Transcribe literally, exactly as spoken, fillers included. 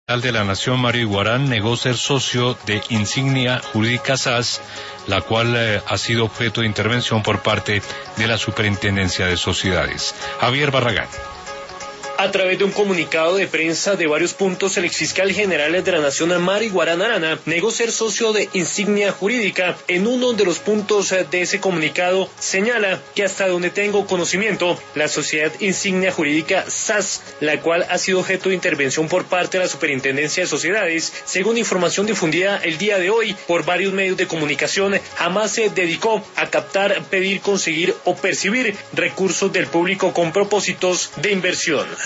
de la Nación, Mario Iguarán, negó ser socio de Insignia Jurídica S A S, la cual eh, ha sido objeto de intervención por parte de la Superintendencia de Sociedades. Javier Barragán. A través de un comunicado de prensa de varios puntos, el exfiscal general de la Nación, Mario Iguarán Arana, negó ser socio de Insignia Jurídica. En uno de los puntos de ese comunicado señala que hasta donde tengo conocimiento, la sociedad Insignia Jurídica S A S, la cual ha sido objeto de intervención por parte de la Superintendencia de Sociedades, según información difundida el día de hoy por varios medios de comunicación, jamás se dedicó a captar, pedir, conseguir o percibir recursos del público con propósitos de inversión.